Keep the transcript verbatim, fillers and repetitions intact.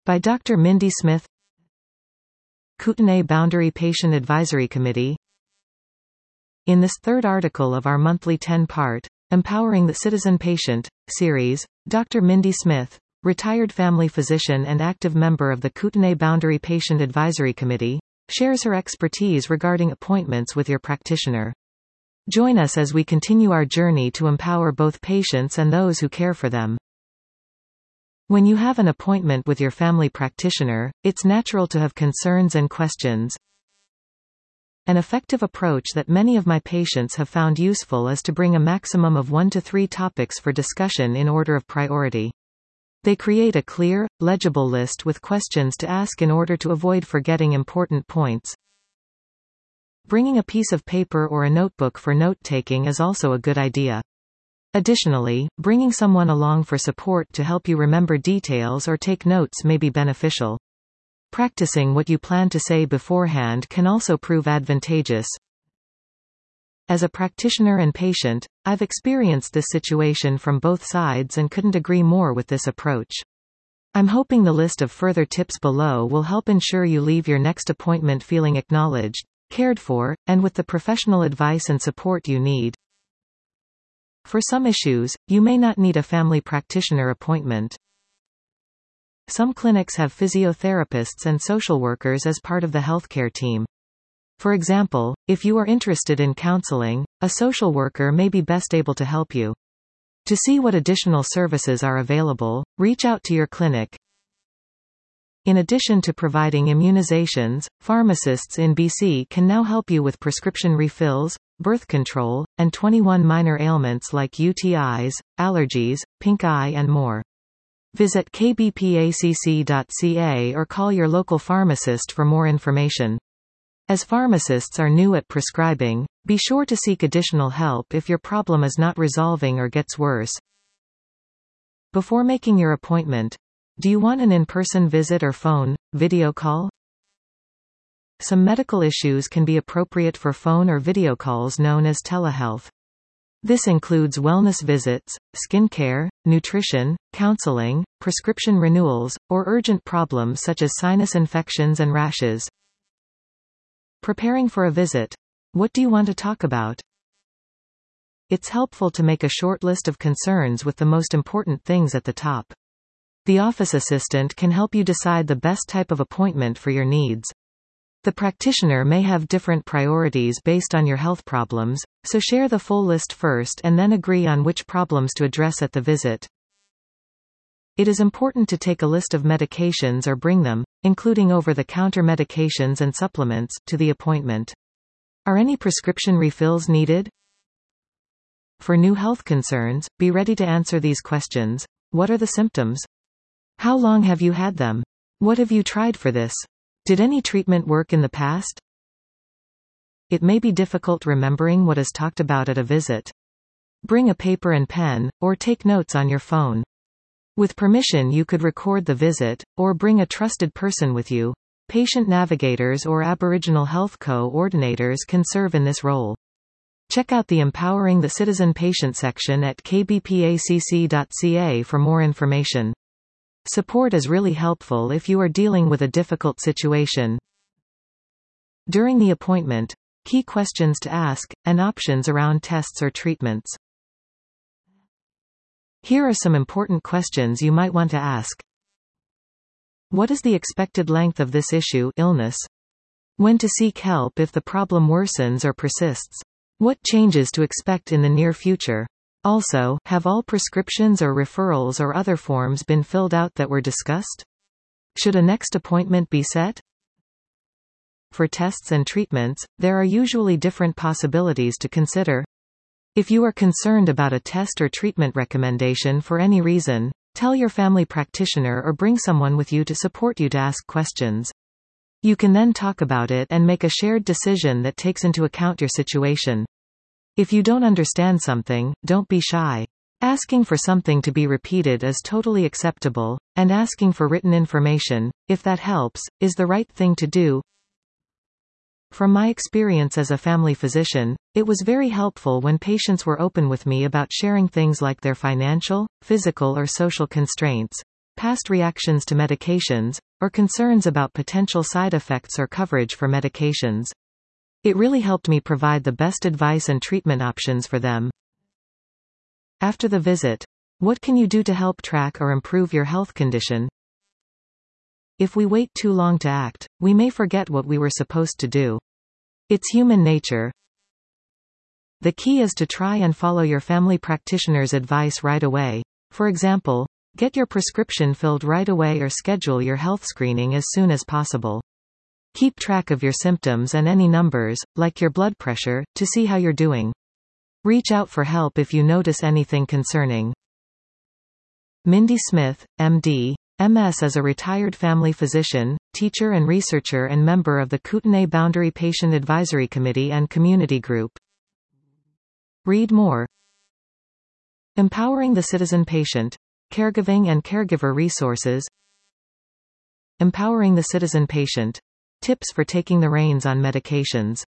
by Doctor Mindy Smith. Kootenai Boundary Patient Advisory Committee. In this third article of our monthly ten-part, Empowering the Citizen Patient series, Doctor Mindy Smith, retired family physician and active member of the Kootenai Boundary Patient Advisory Committee, shares her expertise regarding appointments with your practitioner. Join us as we continue our journey to empower both patients and those who care for them. When you have an appointment with your family practitioner, it's natural to have concerns and questions. An effective approach that many of my patients have found useful is to bring a maximum of one to three topics for discussion in order of priority. They create a clear, legible list with questions to ask in order to avoid forgetting important points. Bringing a piece of paper or a notebook for note-taking is also a good idea. Additionally, bringing someone along for support to help you remember details or take notes may be beneficial. Practicing what you plan to say beforehand can also prove advantageous. As a practitioner and patient, I've experienced this situation from both sides and couldn't agree more with this approach. I'm hoping the list of further tips below will help ensure you leave your next appointment feeling acknowledged, cared for, and with the professional advice and support you need. For some issues, you may not need a family practitioner appointment. Some clinics have physiotherapists and social workers as part of the healthcare team. For example, if you are interested in counseling, a social worker may be best able to help you. To see what additional services are available, reach out to your clinic. In addition to providing immunizations, pharmacists in B C can now help you with prescription refills, birth control, and twenty-one minor ailments like U T Is, allergies, pink eye and more. Visit k b p a c c dot c a or call your local pharmacist for more information. As pharmacists are new at prescribing, be sure to seek additional help if your problem is not resolving or gets worse. Before making your appointment, do you want an in-person visit or phone, video call? Some medical issues can be appropriate for phone or video calls known as telehealth. This includes wellness visits, skincare, nutrition, counseling, prescription renewals, or urgent problems such as sinus infections and rashes. Preparing for a visit. What do you want to talk about? It's helpful to make a short list of concerns with the most important things at the top. The office assistant can help you decide the best type of appointment for your needs. The practitioner may have different priorities based on your health problems, so share the full list first and then agree on which problems to address at the visit. It is important to take a list of medications or bring them, including over-the-counter medications and supplements, to the appointment. Are any prescription refills needed? For new health concerns, be ready to answer these questions. What are the symptoms? How long have you had them? What have you tried for this? Did any treatment work in the past? It may be difficult remembering what is talked about at a visit. Bring a paper and pen, or take notes on your phone. With permission, you could record the visit, or bring a trusted person with you. Patient navigators or Aboriginal health coordinators can serve in this role. Check out the Empowering the Citizen Patient section at k b p a c c dot c a for more information. Support is really helpful if you are dealing with a difficult situation. During the appointment, key questions to ask, and options around tests or treatments. Here are some important questions you might want to ask. What is the expected length of this issue, illness? When to seek help if the problem worsens or persists? What changes to expect in the near future? Also, have all prescriptions or referrals or other forms been filled out that were discussed? Should a next appointment be set? For tests and treatments, there are usually different possibilities to consider. If you are concerned about a test or treatment recommendation for any reason, tell your family practitioner or bring someone with you to support you to ask questions. You can then talk about it and make a shared decision that takes into account your situation. If you don't understand something, don't be shy. Asking for something to be repeated is totally acceptable, and asking for written information, if that helps, is the right thing to do. From my experience as a family physician, it was very helpful when patients were open with me about sharing things like their financial, physical or social constraints. past reactions to medications, or concerns about potential side effects or coverage for medications. It really helped me provide the best advice and treatment options for them. After the visit, what can you do to help track or improve your health condition? If we wait too long to act, we may forget what we were supposed to do. It's human nature. The key is to try and follow your family practitioner's advice right away. For example, get your prescription filled right away or schedule your health screening as soon as possible. Keep track of your symptoms and any numbers, like your blood pressure, to see how you're doing. Reach out for help if you notice anything concerning. Mindy Smith, M D, M S is a retired family physician, teacher and researcher and member of the Kootenai Boundary Patient Advisory Committee and Community Group. Read more. Empowering the Citizen Patient. Caregiving and Caregiver Resources. Empowering the Citizen Patient. Tips for taking the reins on medications.